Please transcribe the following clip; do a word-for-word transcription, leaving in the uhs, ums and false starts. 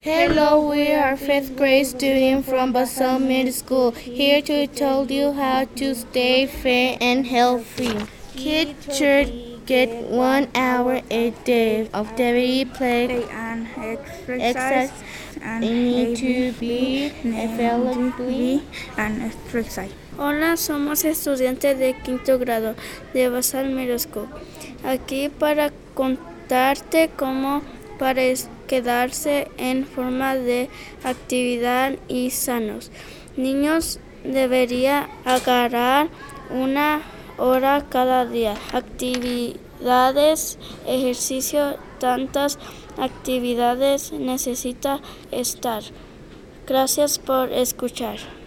Hello, we are fifth grade students from Basel Middle School, here to tell you how to stay fit and healthy. Kids should get one hour a day of daily play and exercise, exercise and they need to be available and exercise. Hola, somos estudiantes de quinto grado de Basal Middle School. Aquí para contarte cómo para quedarse en forma de actividad y sanos. Niños debería agarrar una hora cada día. Actividades, ejercicio, tantas actividades necesita estar. Gracias por escuchar.